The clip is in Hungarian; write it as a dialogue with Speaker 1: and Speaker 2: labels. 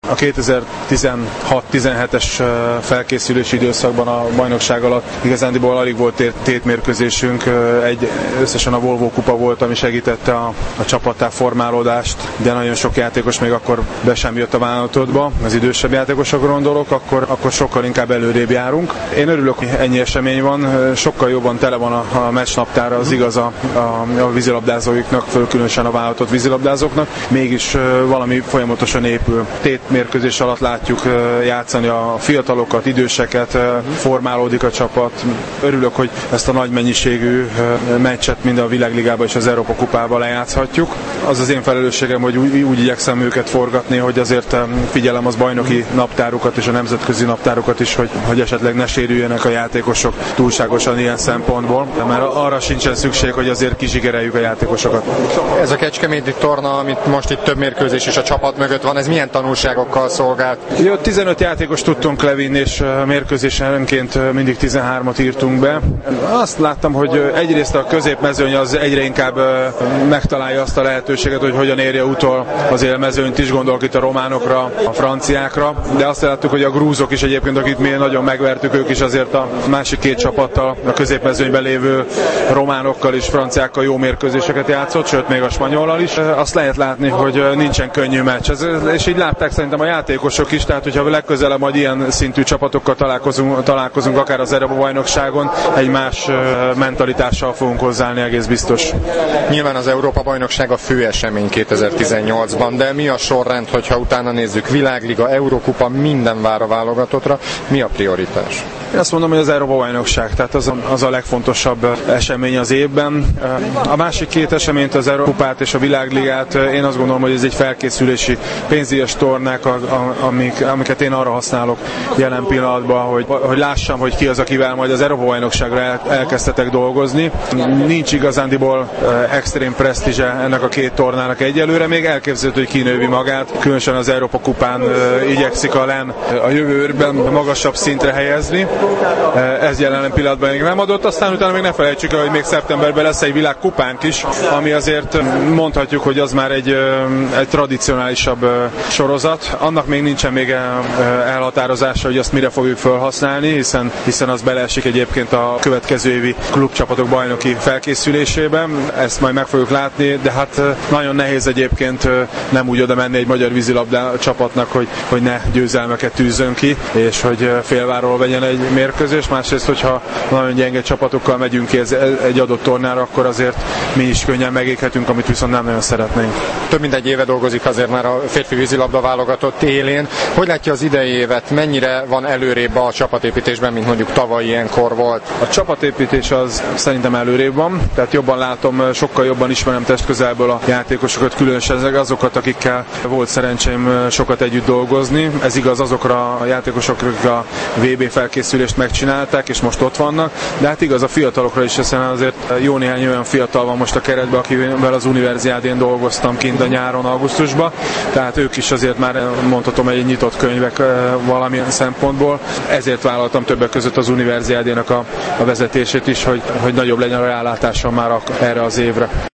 Speaker 1: A 2016-17-es felkészülési időszakban a bajnokság alatt igazándiból alig volt tétmérkőzésünk, összesen a Volvo kupa volt, ami segítette a csapattá formálódást, de nagyon sok játékos még akkor be sem jött a válogatottba, az idősebb játékosokra gondolok, akkor sokkal inkább előrébb járunk. Én örülök, hogy ennyi esemény van, sokkal jobban tele van a meccsnaptára, az igaz a vízilabdázóiknak, különösen a válogatott vízilabdázóknak, mégis valami folyamatosan épül. Tétmérkőzés alatt látjuk játszani a fiatalokat, időseket, formálódik a csapat. Örülök, hogy ezt a nagy mennyiségű meccset mind a világligában és az Európa kupában lejátszhatjuk. Az az én felelősségem, hogy úgy igyekszem őket forgatni, hogy azért figyelem az bajnoki naptárukat és a nemzetközi naptárukat is, hogy esetleg ne sérüljenek a játékosok túlságosan ilyen szempontból, mert arra sincsen szükség, hogy azért kizsigereljük a játékosokat.
Speaker 2: Ez a kecskeméti torna, amit most itt több mérkőzés és a csapat mögött van, ez milyen tanulságokkal szolgált?
Speaker 1: 15 játékos tudtunk levinni, és mérkőzésenként mindig 13-at írtunk be. Azt láttam, hogy egyrészt a középmezőny az egyre inkább megtalálja azt a lehetőséget, hogy hogyan érje utol az élmezőnyt is, gondolok itt a románokra, a franciákra, de azt láttuk, hogy a grúzok is egyébként, akit mi nagyon megvertük, ők is azért a másik két csapattal, a középmezőnyben lévő románokkal és franciákkal jó mérkőzéseket játszott, sőt még a spanyollal is. Azt lehet látni, hogy nincsen könnyű meccs. És így látták szerintem a játékosok is, tehát hogyha legközelebb majd ilyen szintű csapatokkal találkozunk akár az Európa-bajnokságon, egy más mentalitással fogunk hozzáállni, egész biztos.
Speaker 2: Nyilván az Európa-bajnokság a fő esemény 2018-ban, de mi a sorrend, hogyha utána nézzük, világliga, Eurókupa, minden vár a válogatottra, mi a prioritás?
Speaker 1: Én azt mondom, hogy az Európa-bajnokság, tehát az a legfontosabb esemény az évben. A másik két eseményt, az Európát és a világligát, én azt gondolom, hogy ez egy felkészülési pénzdias tornák, amiket én arra használok jelen pillanatban, hogy lássam, hogy ki az, akivel majd az Európa-bajnokságra elkezdhetek dolgozni. Nincs igazándiból extrém presztízse ennek a két tornának egyelőre, még elképzelhető, hogy kinővi magát, különösen az Európa kupán igyekszik a LEN a jövőben magasabb szintre helyezni. Ez jelen pillanatban még nem adott, aztán utána még ne felejtsük el, hogy még szeptemberben lesz egy világkupánk is, ami azért mondhatjuk, hogy az már egy tradicionálisabb sorozat. Annak még nincsen még elhatározása, hogy azt mire fogjuk felhasználni, hiszen az beleesik egyébként a következő évi klubcsapatok bajnoki felkészülésében. Ezt majd meg fogjuk látni, de hát nagyon nehéz egyébként nem úgy oda menni egy magyar vízilabda csapatnak, hogy ne győzelmeket tűzzön ki, és hogy félváról vegyen egy mérkőzés. Másrészt, hogyha nagyon gyenge csapatokkal megyünk ki egy adott tornára, akkor azért mi is könnyen megéghetünk, amit viszont nem nagyon szeretnénk.
Speaker 2: Több mint egy éve dolgozik azért már a férfi vízilabda válogatott élén. Hogy látja az idei évet? Mennyire van előrébb a csapatépítésben, mint mondjuk tavaly ilyenkor volt?
Speaker 1: A csapatépítés az szerintem előrébb van, tehát jobban látom, sokkal jobban ismerem testközelből a játékosokat, különösen azokat, akikkel volt szerencsém sokat együtt dolgozni. Ez igaz azokra a játékosokra, akik a VB felkészülést megcsinálták, és most ott vannak, de hát igaz a fiatalokra is, hiszen azért jó néhány olyan fiatal van most a keretben, akivel az Universiádén dolgoztam kint a nyáron, augusztusban, tehát ők is azért már mondhatom egy nyitott könyvek valamilyen szempontból. Ezért vállaltam többek között az Universiádénak a vezetését is, hogy nagyobb legyen a rálátásom már erre az évre.